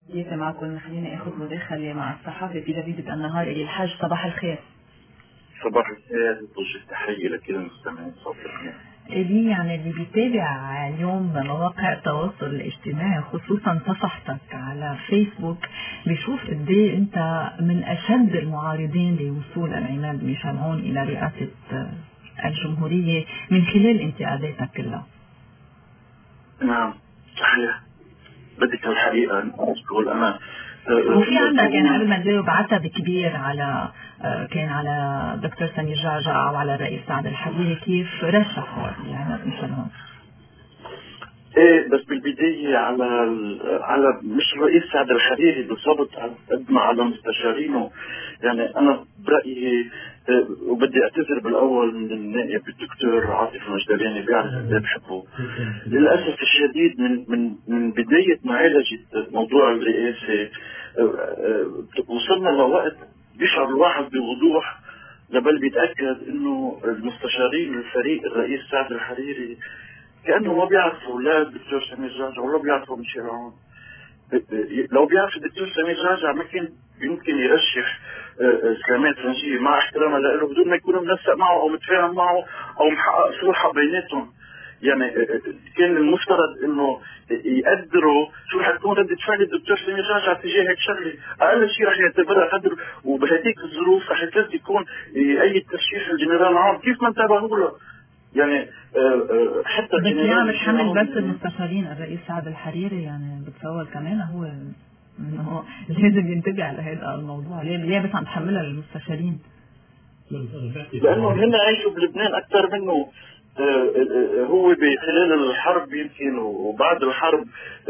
كيف معكم؟ خليني اخذ مداخلة مع الصحافي في جريدة النهار الي الحاج. صباح الخير. صباح الخير، توجه تحية لكل المستمعين صوت لبنان. إلي يعني اللي بيتابع اليوم مواقع التواصل الاجتماعي خصوصا صفحتك على فيسبوك بيشوف قد ايه انت من اشد المعارضين لوصول العماد ميشيل عون الى رئاسة الجمهورية من خلال انتقاداتك كلها. نعم صحيح، بدك الحقيقة نقول أنا وفي عندك يعني قبل ما تجاوب عتب كبير على كان على دكتور سمير جعجع وعلى الرئيس سعد الحريري كيف رشحوا العماد ميشيل عون. ايه بس بالبداية على مش الرئيس سعد الحريري بالضبط، قد ما على مستشارينه. يعني أنا برأيي وبدي أعتذر بالأول من النائب الدكتور عاطف مجدلاني، بيعرف قد ايه بحبه. للأسف الشديد من بداية معالجة موضوع الرئاسة وصلنا لوقت بيشعر الواحد بوضوح لبل بيتأكد إنه المستشارين الفريق الرئيس سعد الحريري كأنه ما بيعرفوا لا الدكتور سمير جعجع ولا بيعرفوا ميشيل عون. لو بيعرف الدكتور سمير جعجع ما كان يمكن يرشح سليمان فرنجية مع احترامه له بدون ما يكون منسق معه او متفاهم معه او محقق صلحة بيناتهم. يعني كان المفترض انه يقدروا شو رح تكون ردة فعل الدكتور سمير جعجع تجاه هيك شغله، اقل شيء رح يعتبرها قدر، وبهذيك الظروف رح يكون اي ترشيح الجنرال عون كيف ما انتبهوا له. يعني حتى بس يعني بتحمل بس المستشارين الرئيس سعد الحريري، يعني بتصور كمان هو انه لازم ينتبه على هذا الموضوع. ليه بس عم تحملها للمستشارين؟ لانه هن عايشوا بلبنان اكثر منه. هو بخلال الحرب يمكن وبعد الحرب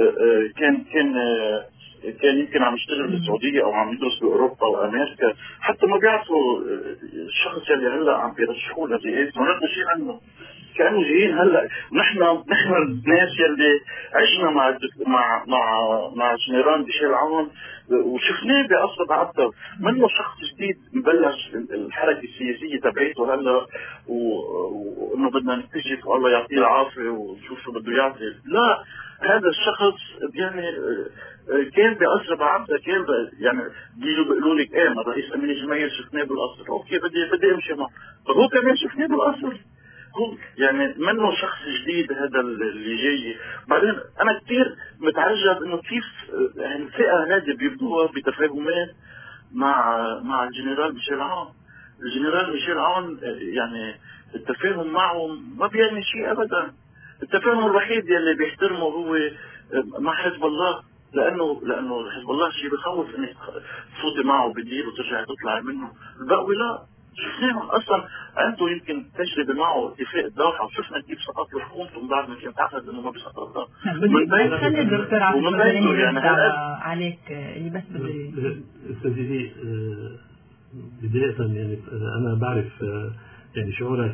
كان يمكن عم يشتغل بالسعوديه او عم يدرس باوروبا وامريكا، حتى ما بيعرفوا الشخص اللي هلا عم بيرشحوه للرئاسه ما نعرف شيء عنه. كانوا جايين هلا نحن الناس يلي عشنا مع جنرال ميشيل عون وشفناه بأصل عبده، منه شخص جديد مبلش الحركه السياسيه تبعيته هلا وانه بدنا نكتشف والله يعطيه العافيه ونشوف شو بده يعطي. لا، هذا الشخص يعني كان بأسرب عبده، كان يعني بيقولوا لك ايه ما الرئيس امين جميل شفناه بالاصل، اوكي بدي امشي معه، فهو كمان شفناه بالاصل. يعني منه شخص جديد هذا اللي جاي. بعدين انا كثير متعجب انه كيف يعني الفئه هذه بيبدوها بتفاهمات مع الجنرال ميشيل عون. الجنرال ميشيل عون يعني التفاهم معه ما بيعني شيء ابدا. التفاهم الوحيد يلي بيحترمه هو مع حزب الله، لانه حزب الله شيء بخوف انك تفوتي معه بالديل وترجعي تطلعي منه. الباقي لا، شفناهم اصلا عنده يمكن تجربه معه اتفاق الدافع، وشفنا كيف سقط له حكومته من بعد ما كان تعتقد انه ما بيسقطها. بدي خلي الدكتور عبد الجليل يرد عليك اللي بس بدي استاذي بداية. يعني انا بعرف يعني شعورك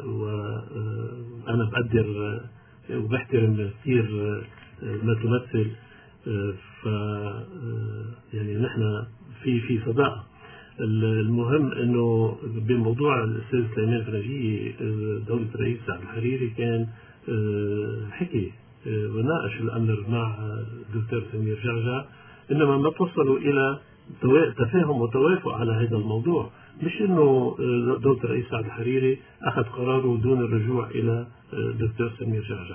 وانا بقدر وبحترم كثير ما تمثل. ف يعني نحن في صداقة. المهم انه بموضوع الاستاذ سليمان فرنجية دولة الرئيس سعد الحريري كان حكي وناقش الامر مع الدكتور سمير جعجع، انما ما توصلوا الى تفاهم وتوافق على هذا الموضوع. مش انه دولة الرئيس سعد الحريري اخذ قراره دون الرجوع الى الدكتور سمير جعجع،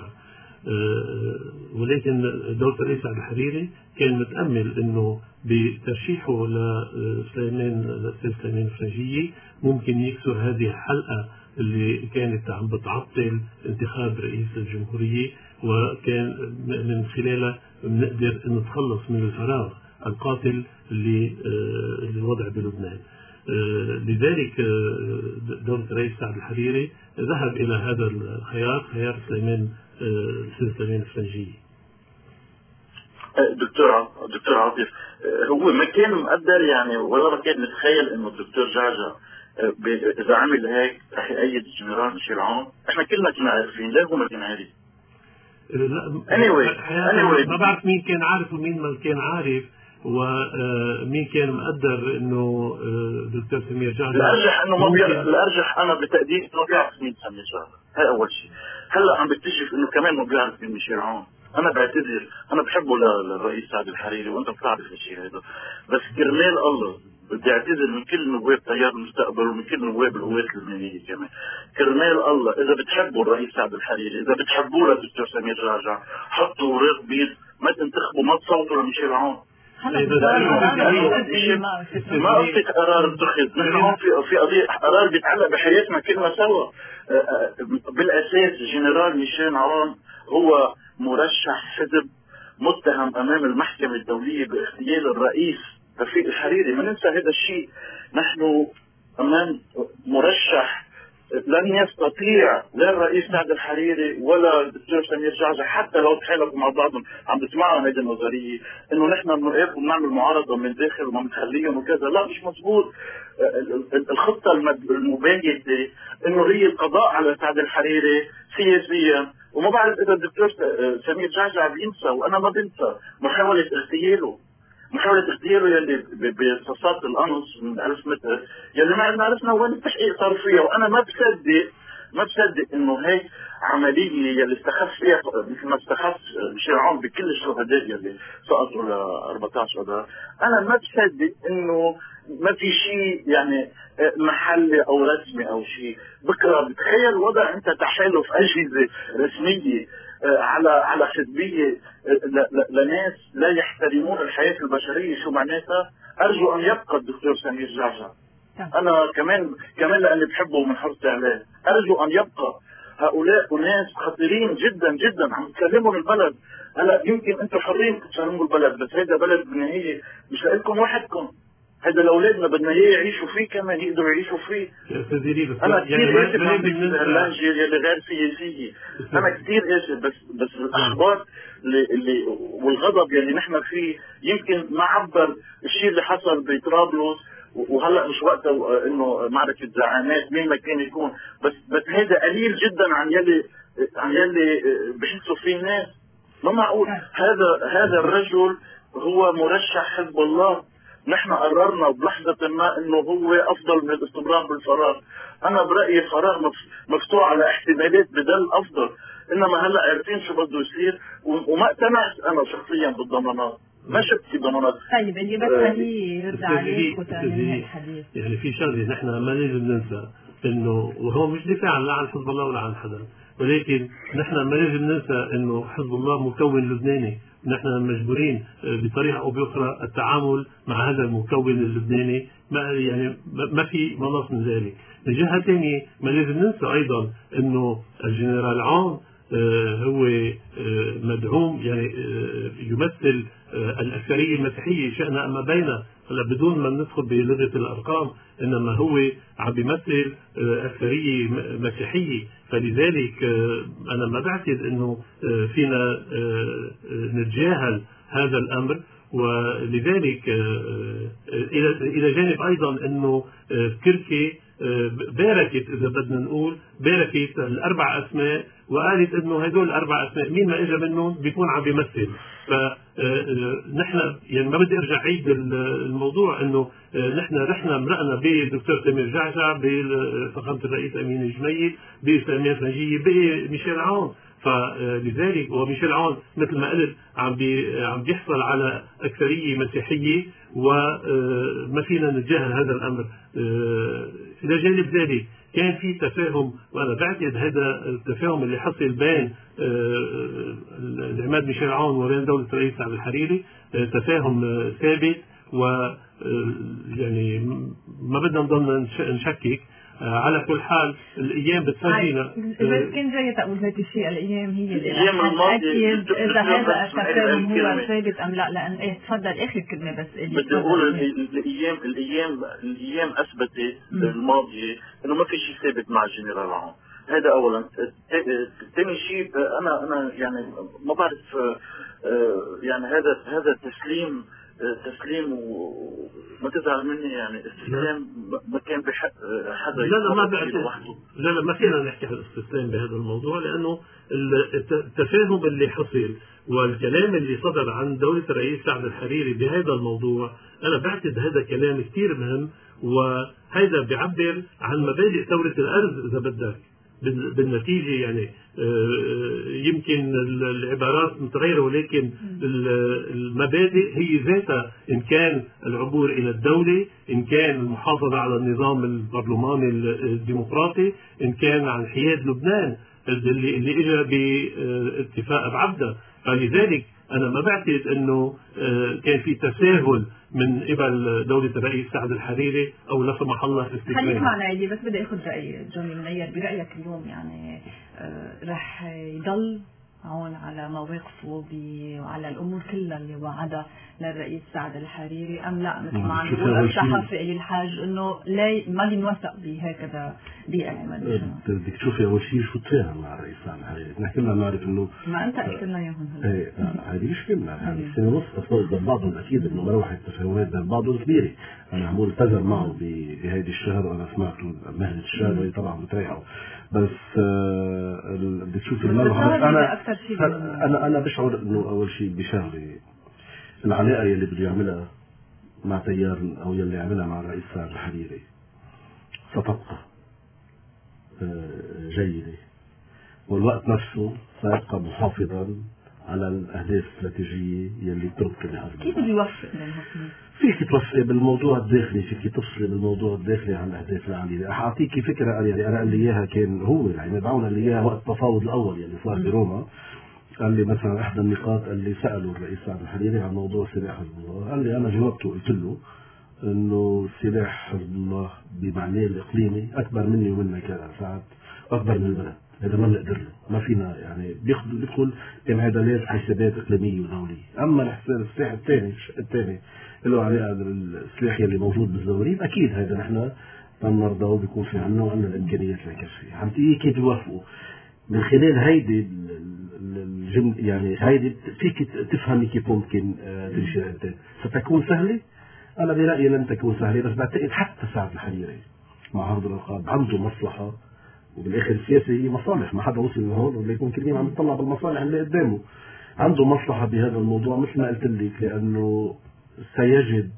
ولكن دولة الرئيس سعد الحريري كان متأمل انه بترشيحه لسليمان فرنجية ممكن يكسر هذه الحلقة اللي كانت عم بتعطل انتخاب رئيس الجمهورية، وكان من خلالها بنقدر نتخلص من الفراغ القاتل اللي الوضع بلبنان. لذلك دولة الرئيس سعد الحريري ذهب إلى هذا الخيار، خيار سليمان الفرنجية. دكتور عاطف هو ما كان مقدر يعني ولا ما كان متخيل انه الدكتور جعجع اذا عمل هيك رح يأيد الجنرال ميشيل عون. احنا كلنا كنا عارفين، ليه هو ما كان عارف؟ ما بعرف مين كان عارف ومين ما كان عارف، ومين كان مقدر انه دكتور سمير جعجع. الارجح انا بتقديري ما بيعرف مين سمير جعجع، هاي اول شيء. هلا عم بكتشف انه كمان ما بيعرف مين ميشيل عون. انا بعتذر، انا بحبه للرئيس سعد الحريري وانت بتعرف الشيء هذا، بس كرمال الله بدي اعتذر من كل نواب تيار المستقبل ومن كل نواب القوات اللبنانيه كمان. كرمال الله اذا بتحبوا الرئيس سعد الحريري، اذا بتحبوه للدكتور سمير جعجع، حطوا ورق بيض، ما تنتخبوا، ما تصوتوا لميشيل عون. ما قصة قرار اتخذ، نحن هون في قضية قرار بيتعلق بحياتنا كلنا سوا. بالاساس جنرال ميشيل عون هو مرشح حزب متهم امام المحكمة الدولية باغتيال الرئيس رفيق الحريري. ما ننسى هذا الشيء، نحن امام مرشح لن يستطيع لا الرئيس سعد الحريري ولا الدكتور سمير جعجع حتى لو تحالفوا مع بعضهم. عم بتسمعوا هذه النظريه انه نحن بنوقف وبنعمل معارضه من داخل وما بنخليهم وكذا، لا مش مضبوط. الخطه المبيته انه هي القضاء على سعد الحريري سياسيا، وما بعرف اذا الدكتور سمير جعجع بينسى، وانا ما بنسى محاوله اغتياله، محاولة اغتياله يلي برصاصات القنص من 1000 متر يلي ما عرفنا وين التحقيق صار فيها. وانا ما بصدق انه هيك عملية يلي استخف فيها مثل ما استخف ميشيل عون بكل الشهداء يلي سقطوا ل 14 اذار. انا ما بصدق انه ما في شيء يعني محلي او رسمي او شيء. بكره بتخيل وضع انت تحالف اجهزة رسمية على حزبية لناس لا يحترمون الحياة البشرية، شو معناتها؟ أرجو أن يبقى الدكتور سمير جعجع. أنا كمان لأني بحبه ومن حرصي عليه أرجو أن يبقى. هؤلاء ناس خطيرين جدا جدا، عم تسلموا البلد. هلا يمكن أنتم حرين تسلموا البلد، بس هذا بلد بالنهاية مش لكم وحدكم، هذا لأولادنا بدنا إياه يعيشوا فيه كمان، يقدروا يعيشوا فيه. أنا كثير آسف عم بحكي بهاللهجة يلي غير سياسية، أنا كثير آسف، بس الأخبار اللي والغضب يلي نحن فيه يمكن ما عبر الشيء اللي حصل بطرابلس، وهلا مش وقتها إنه معركة زعامات مين ما كان يكون، بس هذا قليل جدا عن يلي بحسوا فيه الناس. ما معقول هذا الرجل هو مرشح حزب الله. نحن قررنا بلحظة ما انه هو افضل من الاستمرار بالفراغ. انا برأيي الفراغ مفتوح على احتمالات بدل افضل، انما هلا عارفين شو بده يصير وما اقتنعت انا شخصيا بالضمانات، ما شفت في ضمانات. طيب اللي بس خليه يرد عليك وتنهي الحديث. يعني في شغله نحن ما لازم ننسى انه، وهو مش دفاعا لا عن حزب الله ولا عن حدا، ولكن نحن ما لازم ننسى انه حزب الله مكون لبناني، نحن مجبورين بطريقه او باخرى التعامل مع هذا المكون اللبناني، ما في مناص من ذلك. من جهه ثانيه ما لازم ننسى ايضا انه الجنرال عون هو مدعوم، يعني يمثل الأكثرية المسيحية شأنها أما بينه، بدون ما ندخل بلغة الأرقام، إنما هو عم بيمثل أكثرية مسيحية. فلذلك أنا ما بعتقد إنه فينا نتجاهل هذا الأمر. ولذلك إلى جانب أيضا إنه تركيا باركت، إذا بدنا نقول باركت الأربع أسماء وقالت إنه هدول الأربع أسماء مين ما إجا منهم بيكون عم بيمثل. فنحن يعني ما بدي أرجع عيد الموضوع إنه نحن رحنا مرقنا بالدكتور سمير جعجع، بفخامة الرئيس أمين الجميل، بسامية فرنجية، بميشيل عون. فلذلك وميشيل عون مثل ما قلت عم بيحصل على أكثرية مسيحية، وما فينا نتجاهل هذا الأمر. إلى جانب ذلك كان في تفاهم، وأنا بعتقد هذا التفاهم اللي حصل بين العماد ميشيل عون وبين دولة الرئيس سعد الحريري تفاهم ثابت، و يعني ما بدنا نضلنا نشكك. على كل حال الايام بتفرجينا. بس كان جاي تقول هذا الشيء، الايام هي اللي الايام الماضيه اذا هذا التفاهم هو ثابت ام لا. لان ايه تفضل اخر كلمه بس. بدي اقول الايام اثبتت الماضيه انه ما في شيء ثابت مع الجنرال عون. هذا اولا. ثاني شيء انا يعني ما بعرف، يعني هذا تسليم وما تزعل مني، يعني استسلام ما كان بحق حدا. لا ما فينا نحكي عن الاستسلام بهذا الموضوع، لانه التفاهم اللي حصل والكلام اللي صدر عن دولة الرئيس سعد الحريري بهذا الموضوع، انا بعتقد هذا كلام كثير مهم، وهذا بيعبر عن مبادئ ثورة الارز اذا بدك. بالنتيجة يعني يمكن العبارات متغيرة، ولكن المبادئ هي ذاتها، إن كان العبور إلى الدولة، إن كان المحافظة على النظام البرلماني الديمقراطي، إن كان عن حياد لبنان اللي إجا باتفاق بعبدة. فلذلك أنا ما بعتقد أنه كان في تساهل من قبل دولة الرئيس سعد الحريري أو لا سمح الله استسلام. خليك معنا عيدي، بس بدي أخذ رأي جوني منير. برأيك اليوم يعني رح يضل هون على مواقفه وعلى الأمور كلها اللي وعدها للرئيس سعد الحريري، أم لا مثل ما عم يقول الصحفي أي الحاج إنه لا ما بنوثق بهكذا بيئة؟ بدك تشوفي أول شيء شو تفاهم مع الرئيس سعد الحريري. نحن كلنا نعرف إنه ما أنت قلت لنا إياهم هلا. هذه مش كلمة، هذه السنة ونص تفاوض بين بعضهم، أكيد إنه مروحة التفاهمات بين بعضهم كبيرة. أنا عمول التزم معه بهذه الشهر، وأنا سمعته مهلة الشهر وهي طبعا بتريحه، بس بدك تشوفي المروحة. أنا بشعر إنه أول شيء بشغلة العلاقة يلي بده يعملها مع تيار أو يلي يعملها مع الرئيس سعد الحريري ستبقى جيدة، والوقت نفسه سيبقى محافظا على الأهداف الاستراتيجية يلي بتربط لحزب. كيف بيوفق بينهم؟ فيك توفقي بالموضوع الداخلي، فيك تفصلي بالموضوع الداخلي عن الأهداف العالية. أعطيكي فكرة، يعني أنا قال لي إياها، كان هو يعني دعونا لي إياها وقت التفاوض الأول يلي صار بروما. قال لي مثلا احدى النقاط، قال لي سالوا الرئيس سعد الحريري عن موضوع سلاح حزب الله، قال لي انا جاوبته قلت له انه سلاح حزب الله بمعناه الاقليمي اكبر مني ومنك يا سعد، اكبر من البلد، هذا ما بنقدر له، ما فينا يعني بيدخل بمعادلات حسابات اقليميه ودوليه. اما السلاح الثاني له علاقه بالسلاح اللي موجود بالزوريب، اكيد هذا نحن بنرضى وبيكون في عنا وعندنا الامكانيات لنكفي. عم تيجي كيف يوافقوا من خلال هيدي يعني هيدي فيك تفهمي كيف ممكن تمشي. ستكون سهلة؟ أنا برأيي لن تكون سهلة، بس بعتقد حتى سعد الحريري مع هذا الألقاب عنده مصلحة، وبالآخر السياسة هي مصالح، ما حدا وصل لهون ولا يكون كل يوم عم يطلع بالمصالح اللي قدامه. عنده مصلحة بهذا الموضوع مثل ما قلت لك، لأنه سيجد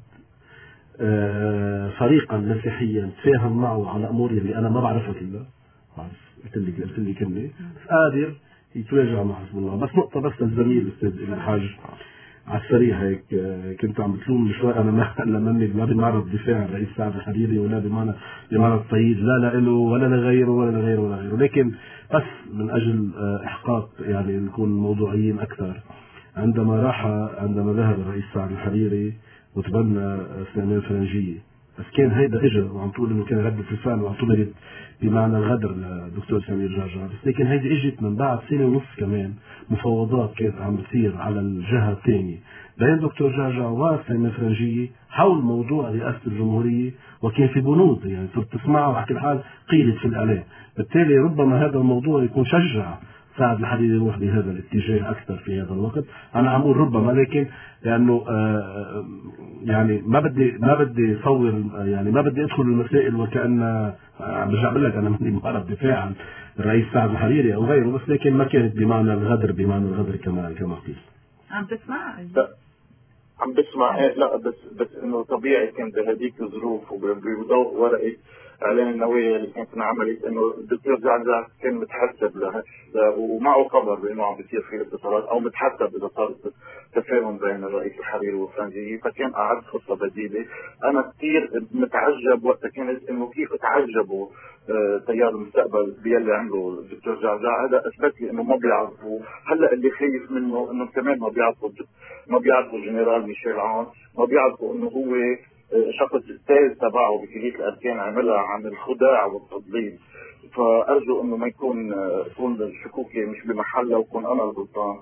فريقا مسيحيا تفاهم معه على أمور اللي أنا ما بعرفها كلها، قلت لك كلمة قادر يتواجه مع حزب الله. بس نقطة بس للزميل الأستاذ الحاج على السريع هيك، كنت عم بتلوم شوي أنا ما بمعنى الدفاع الرئيس سعد الحريري ولا بمعنى التأييد لا له ولا لغيره، لكن بس من أجل إحقاق يعني نكون موضوعيين أكثر. عندما ذهب الرئيس سعد الحريري وتبنى سليمان فرنجية، بس كان هيدا اجى وعم تقول انه كان ردة الفعل واعتبرت بمعنى الغدر للدكتور سمير جعجع، بس لكن هيدي اجت من بعد سنة ونص كمان مفاوضات كانت عم بتصير على الجهة الثانية بين دكتور جعجع وسليمان فرنجية حول موضوع رئاسة الجمهورية، وكان في بنود يعني تسمعها وعلى كل حال قيلت في الإعلام. بالتالي ربما هذا الموضوع يكون شجع سعد الحريري يروح بهذا الاتجاه أكثر في هذا الوقت. أنا عم أقول ربما، لكن لأنه يعني ما بدي صور، يعني ما بدي أدخل المسائل وكأن برجع بقول لك أنا ماني بعرف دفاع عن الرئيس سعد الحريري أو غيره، بس لكن ما كانت بمعنى الغدر كما قيل. عم تسمع؟ عم بسمع. لا بس انه طبيعي كان بهذيك الظروف وبضوء ورقه اعلان النوايا اللي كانت انعملت انه الدكتور جعجع كان متحسب ومعه خبر بانه عم بيصير في اتصالات او متحسب اذا صار تفاهم بين الرئيس الحريري والفرنجية، فكان اعد خطه بديله. انا كثير متعجب وقتها كانت انه كيف تعجبوا تيار المستقبل بيلي عمله الدكتور جعجع. هذا اثبت لي انه ما بيعرفوا. هلا اللي خايف منه انه كمان ما بيعرفوا الجنرال ميشيل عون، ما بيعرفوا انه هو شخص التاز تبعه بكلية الأركان عملها عن الخداع والتضليل. فأرجو أنه ما يكون الشكوكي مش بمحلها وكون أنا الغلطان،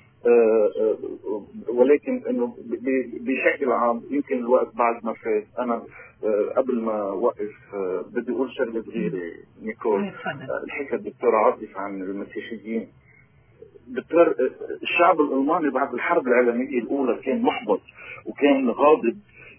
ولكن أنه بشكل عام يمكن الوقت بعد ما فات. أنا قبل ما وقف بدي أقول شغلة صغيرة نيكول. الحكى الدكتور عاطف عن المسيحيين. دكتور الشعب الألماني بعد الحرب العالمية الأولى كان محبط وكان غاضب،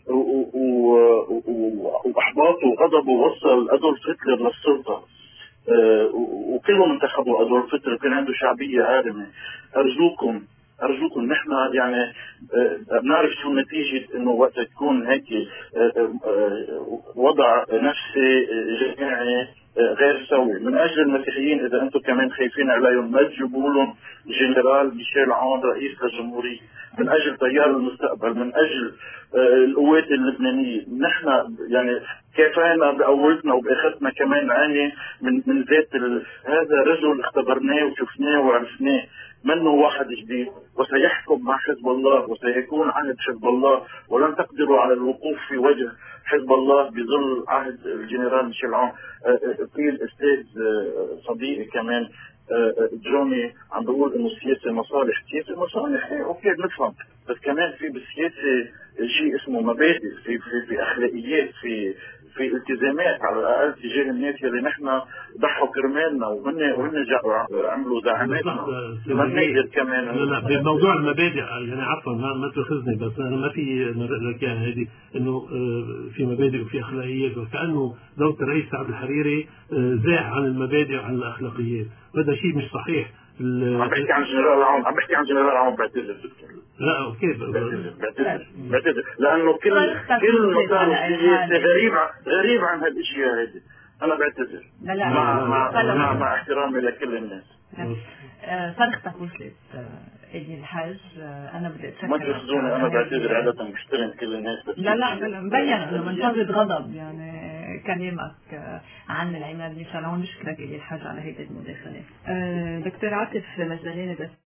واحباطه وغضبه وصل ادولف هتلر للسلطه، وكلهم انتخبوا ادولف هتلر، كان عنده شعبيه عارمه. ارجوكم نحن يعني بنعرف شو نتيجه انه وقت تكون هيك وضع نفسي جماعي غير سوي. من اجل المسيحيين اذا انتم كمان خايفين عليهم ما تجيبوا لهم جنرال ميشيل عون رئيس الجمهورية. من اجل تيار المستقبل، من اجل القوات اللبنانية، نحن يعني كفانا بقوتنا وباخذتنا كمان عاني من ذات هذا رجل اختبرناه وشفناه وعرفناه، منه واحد جديد، وسيحكم مع حزب الله وسيكون عهد حزب الله، ولن تقدروا على الوقوف في وجه حزب الله بظل عهد الجنرال ميشيل عون. في الاستاذ صديقي كمان جوني عم بيقول انه السياسه مصالح، السياسه مصالح اوكي بنفهم، بس كمان في بالسياسه شيء اسمه مبادئ، في اخلاقيات، في التزامات على الاقل تجاه الناس اللي نحن ضحوا كرمالنا وهن عملوا زعاماتنا. ما بنقدر كمان لا بموضوع المبادئ يعني عفوا ما تاخذني، بس انا ما في لك هذه انه في مبادئ وفي اخلاقيات، وكانه دولة الرئيس سعد الحريري زاع عن المبادئ وعن الاخلاقيات، وهذا شيء مش صحيح. عم بحكي عن جنرال عون، عم بحكي عن جنرال عون. بعتذر دكتور. لا اوكي بعتذر لانه كل مسار السياسي غريب عن هالاشياء هذه. انا بعتذر مع احترامي لكل الناس. صرختك وصلت إلي الحاج. أنا بدي أتشكر. ما تأخذوني، أنا بعتذر عادة بحترم كل الناس. لا مبين إنه من فرط غضب يعني كلامك عن العماد ميشيل عون. نشكرك إلي الحاج على هيدي المداخلة. دكتور عاطف مجدلاني بس